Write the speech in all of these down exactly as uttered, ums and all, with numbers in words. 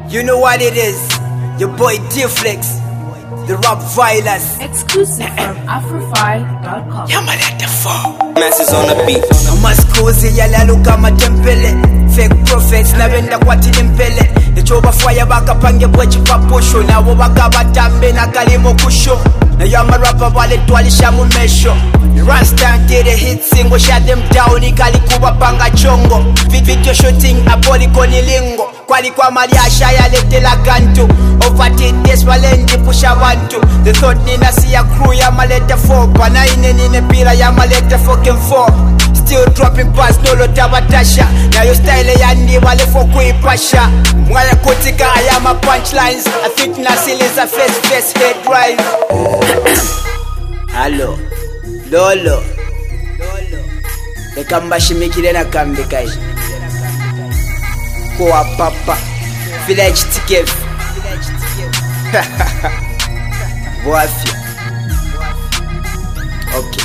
You know what it is. Your boy D-Flex, the rap violence. Exclusive from Afrofy dot com. Yamaleta four. Masses on the beat. Amaskuzi yalaluka matempele. Fake prophets nabenda kwatini mpele. Echoba fire bakapange bwechi paposho. Nawo bakabatambe na kalimo kusho. Na yama rapper wale twalisha mumesho. Rasta did a hit single, shut them down. Ikali kuba panga chongo. Video shooting aboli koni lingo. Kwali kwa mariasha ya lete la gantu. Overtake this walendi pusha wantu. The thought nina siya crew ya maleta four. Pana ine nine pila ya maleta fucking four. Still dropping bars nolo tabatasha. Na yo style ya ndi wale fokui pasha. Mwaya kutika ayama punchlines. I think Nasil is a face face head drive. Hello Lolo Lolo Ekamba shimikire na kambi kai Kwa papa Village tikef Boafia Okay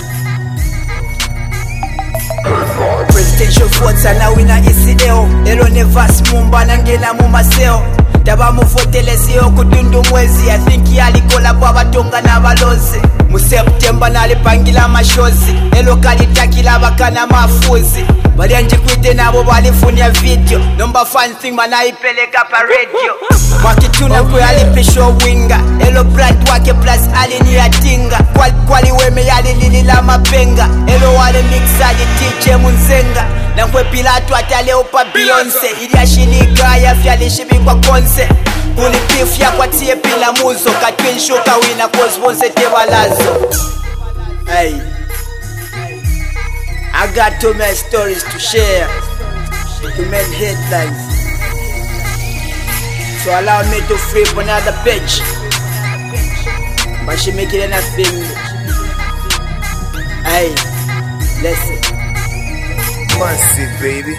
Presidential votes are now in a isideo Elo nevas mumba nangena mumaseo Taba mufotele siyo kudundu mwezi I think yalikola baba tonga na balozi Mu September nalipangila mashozi Elo kalitakila bakana mafuzi Bali anjikwite nabo balifunia video Number fun thing manaipeleka pa radio Mwakituna kwe alipisho winga Elo brand wake plus alini ya tinga Kwali, kwali weme yali lili la mapenga Elo wale mixaji tiche munzenga Na kwe Pilato ataleo pa Beyonce Ili ashiliga ya fialishibi kwa konse Kulipifya kwa tie pila muzo Katwin shuka wina cause bonse tewalazo Hey I got too many stories to share To make headlines So allow me to flip another page But she make it anything Hey Listen Massive baby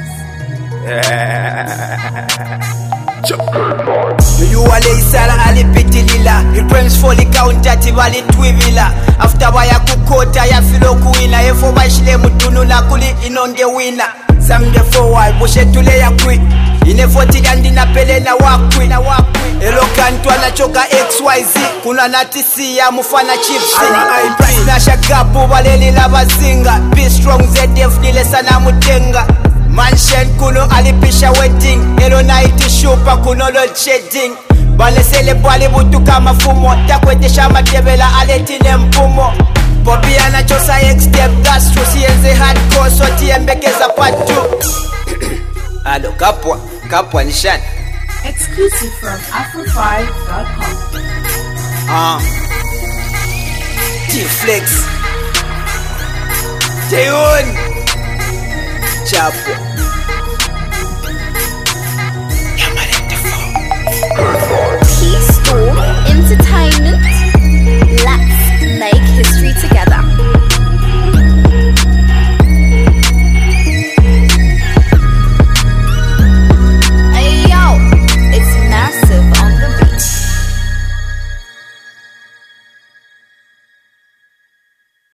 Yuwale isala alipitilila Iprems foli kauntati vali twivila After waya kukota ya filo kuina Efo bashile mutunu na kuli inonge wina Samde forward bushe tule ya kwi Inefoti dandi na pele na wakwi Elo kantwa na choka X Y Z Kuna natisi ya mufana chipsi Price na shagapu waleli la bazinga Be strong Z F nile sana mutenga Mansion kuno alipisha wedding Elo night shupa kuno load shedding Banesele pwali butu kama fumo Takwetesha matebela aletine mpumo Popi anachosa X-step that's true Sienze hardcore so tiembekeza part two Alo kapwa, kapwa nishani Exclusive from Afrofy dot com. Ah D-Flex Teon Chapo